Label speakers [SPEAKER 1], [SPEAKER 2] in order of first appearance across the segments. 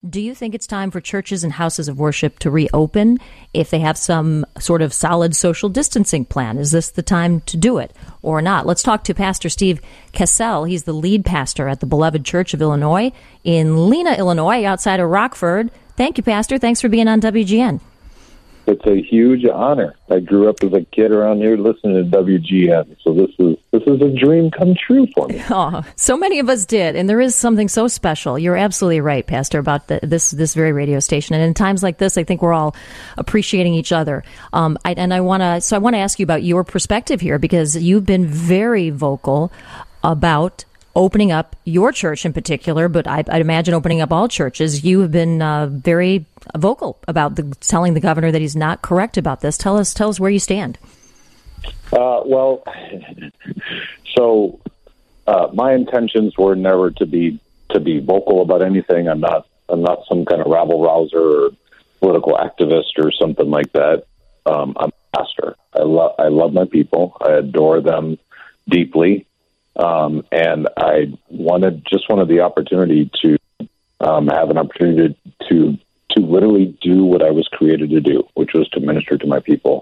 [SPEAKER 1] Do you think it's time for churches and houses of worship to reopen if they have some sort of solid social distancing plan? Is this the time to do it or not? Let's talk to Pastor Steve Cassell. He's the lead pastor at the Beloved Church of Illinois in Lena, Illinois, outside of Rockford. Thank you, Pastor. Thanks for being on WGN.
[SPEAKER 2] It's a huge honor. I grew up as a kid around here listening to WGN, so this is a dream come true for me.
[SPEAKER 1] Oh, so many of us did, and there is something so special. You're absolutely right, Pastor, about this very radio station. And in times like this, I think we're all appreciating each other. I want to ask you about your perspective here, because you've been very vocal about opening up your church in particular, but I'd imagine opening up all churches. You have been very vocal about telling the governor that he's not correct about this. Tell us where you stand.
[SPEAKER 2] My intentions were never to be vocal about anything. I'm not some kind of rabble rouser or political activist or something like that. I'm a pastor. I love my people. I adore them deeply. And I wanted the opportunity to have an opportunity to literally do what I was created to do, which was to minister to my people.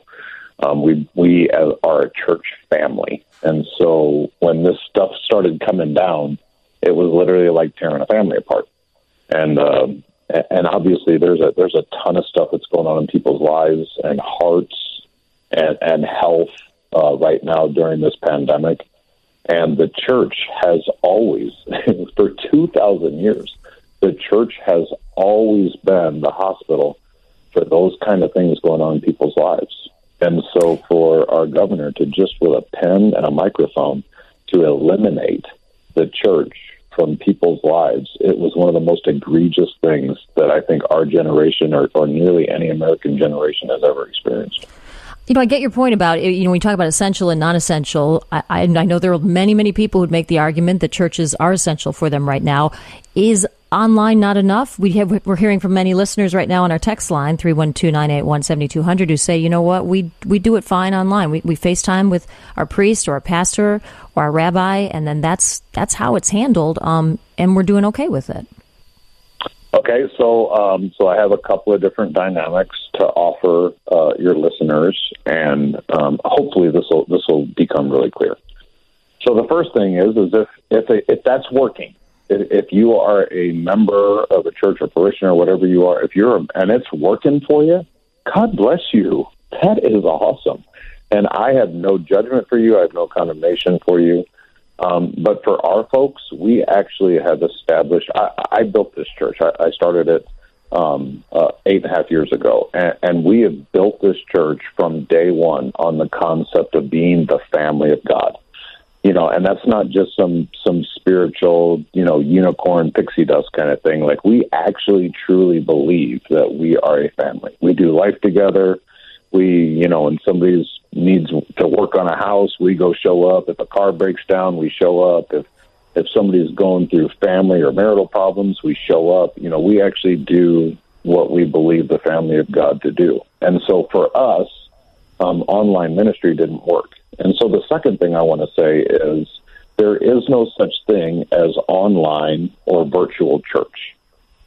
[SPEAKER 2] We are a church family, and so when this stuff started coming down, it was literally like tearing a family apart. And obviously, there's a ton of stuff that's going on in people's lives and hearts and health right now during this pandemic. And the church has always, for 2,000 years, the church has always been the hospital for those kind of things going on in people's lives. And so for our governor to just with a pen and a microphone to eliminate the church from people's lives, it was one of the most egregious things that I think our generation or nearly any American generation has ever experienced.
[SPEAKER 1] I get your point about, we talk about essential and non-essential. I know there are many, many people who'd make the argument that churches are essential for them right now. Is online not enough? We're hearing from many listeners right now on our text line, 312-981-7200, who say, you know what, we do it fine online. We FaceTime with our priest or our pastor or our rabbi, and then that's how it's handled, and we're doing okay with it.
[SPEAKER 2] Okay, so I have a couple of different dynamics to offer your listeners, and hopefully this will become really clear. So the first thing is if that's working, if you are a member of a church or parishioner or whatever you are, and it's working for you, God bless you. That is awesome, and I have no judgment for you. I have no condemnation for you. But for our folks, we actually have established, I built this church. I started it 8.5 years ago, and we have built this church from day one on the concept of being the family of God. And that's not just some spiritual, unicorn pixie dust kind of thing. Like, we actually truly believe that we are a family. We do life together. We, when somebody needs to work on a house, we go show up. If a car breaks down, we show up. If somebody's going through family or marital problems, we show up. We actually do what we believe the family of God to do. And so for us, online ministry didn't work. And so the second thing I want to say is there is no such thing as online or virtual church.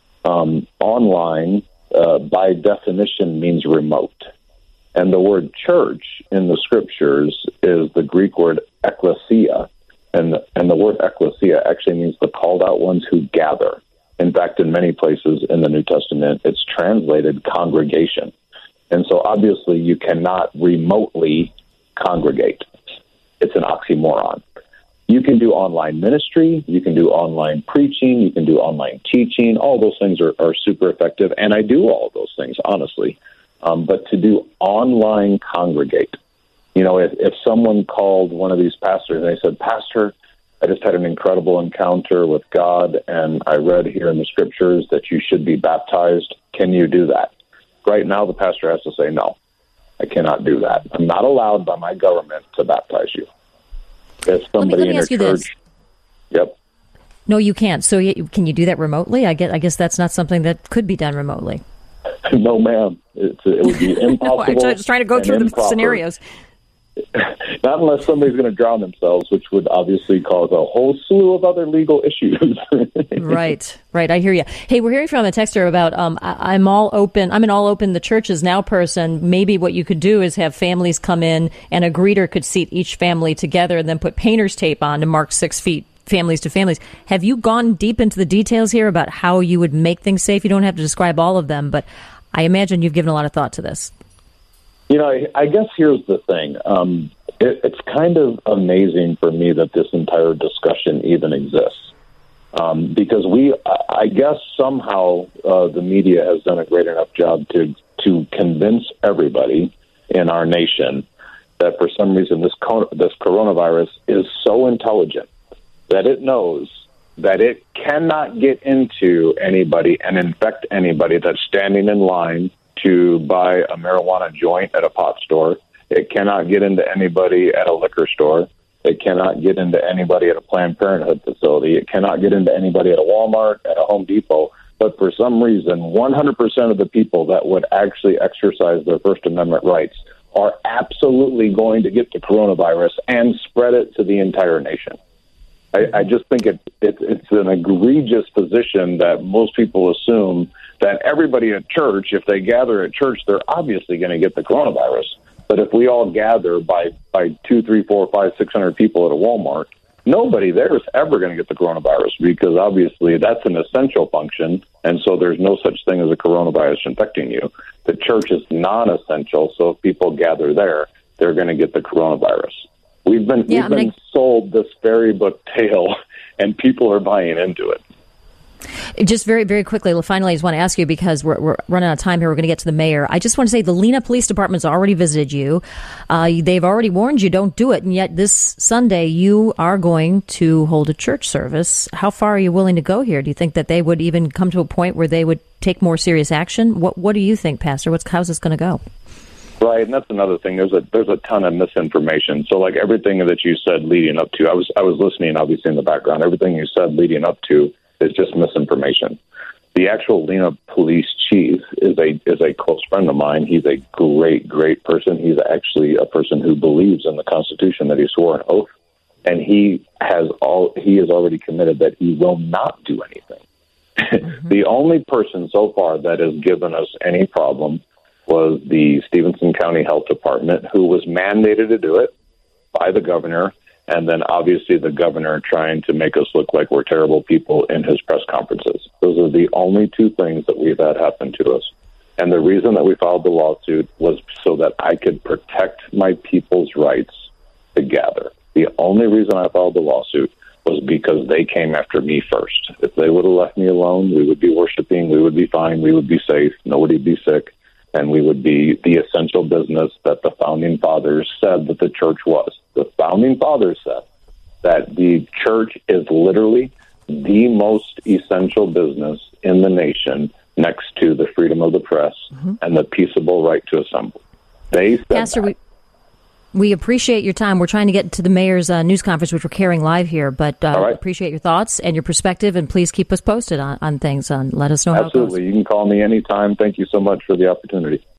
[SPEAKER 2] Online, by definition, means remote. And the word church in the scriptures is the Greek word ekklesia. And the word ekklesia actually means the called out ones who gather. In fact, in many places in the New Testament, it's translated congregation. And so obviously you cannot remotely congregate. It's an oxymoron. You can do online ministry, you can do online preaching, you can do online teaching. All those things are super effective, and I do all those things, honestly. But to do online congregate, if someone called one of these pastors and they said, Pastor, I just had an incredible encounter with God, and I read here in the scriptures that you should be baptized. Can you do that? Right now, the pastor has to say, no, I cannot do that. I'm not allowed by my government to baptize you. If somebody
[SPEAKER 1] let me ask you
[SPEAKER 2] church,
[SPEAKER 1] this.
[SPEAKER 2] Yep.
[SPEAKER 1] No, you can't. So can you do that remotely? I guess that's not something that could be done remotely.
[SPEAKER 2] No, ma'am. It would be impossible.
[SPEAKER 1] I'm just trying to go through the scenarios.
[SPEAKER 2] Not unless somebody's going to drown themselves, which would obviously cause a whole slew of other legal issues.
[SPEAKER 1] Right. I hear you. Hey, we're hearing from a texter about I'm an all open the churches now person. Maybe what you could do is have families come in and a greeter could seat each family together and then put painter's tape on to mark 6 feet. Families to families. Have you gone deep into the details here about how you would make things safe? You don't have to describe all of them, but I imagine you've given a lot of thought to this.
[SPEAKER 2] I guess here's the thing. It's kind of amazing for me that this entire discussion even exists. Because I guess somehow the media has done a great enough job to convince everybody in our nation that for some reason this coronavirus is so intelligent that it knows that it cannot get into anybody and infect anybody that's standing in line to buy a marijuana joint at a pot store. It cannot get into anybody at a liquor store. It cannot get into anybody at a Planned Parenthood facility. It cannot get into anybody at a Walmart, at a Home Depot. But for some reason, 100% of the people that would actually exercise their First Amendment rights are absolutely going to get the coronavirus and spread it to the entire nation. I just think it's an egregious position that most people assume that everybody at church, if they gather at church, they're obviously going to get the coronavirus. But if we all gather by 2, 3, 4, 5, 600 people at a Walmart, nobody there is ever going to get the coronavirus because obviously that's an essential function, and so there's no such thing as a coronavirus infecting you. The church is non-essential, so if people gather there, they're going to get the coronavirus. We've been sold this fairy book tale, and people are buying into it.
[SPEAKER 1] Just very, very quickly, finally, I just want to ask you, because we're running out of time here. We're going to get to the mayor. I just want to say the Lena Police Department's already visited you. They've already warned you, don't do it. And yet this Sunday, you are going to hold a church service. How far are you willing to go here? Do you think that they would even come to a point where they would take more serious action? What do you think, Pastor? How's this going to go?
[SPEAKER 2] Right, and that's another thing. There's a ton of misinformation. So, like everything that you said leading up to, I was listening, obviously in the background. Everything you said leading up to is just misinformation. The actual Lena police chief is a close friend of mine. He's a great person. He's actually a person who believes in the Constitution, that he swore an oath, and he has already committed that he will not do anything. Mm-hmm. The only person so far that has given us any problem was the Stevenson County Health Department, who was mandated to do it by the governor, and then obviously the governor trying to make us look like we're terrible people in his press conferences. Those are the only two things that we've had happen to us. And the reason that we filed the lawsuit was so that I could protect my people's rights to gather. The only reason I filed the lawsuit was because they came after me first. If they would have left me alone, we would be worshiping, we would be fine, we would be safe, nobody would be sick, and we would be the essential business that the Founding Fathers said that the church was. The Founding Fathers said that the church is literally the most essential business in the nation, next to the freedom of the press and the peaceable right to assemble. They said
[SPEAKER 1] Pastor,
[SPEAKER 2] that.
[SPEAKER 1] We appreciate your time. We're trying to get to the mayor's news conference, which we're carrying live here, but
[SPEAKER 2] right.
[SPEAKER 1] Appreciate your thoughts and your perspective, and please keep us posted on things. Let us know how it goes.
[SPEAKER 2] Absolutely. You can call me anytime. Thank you so much for the opportunity.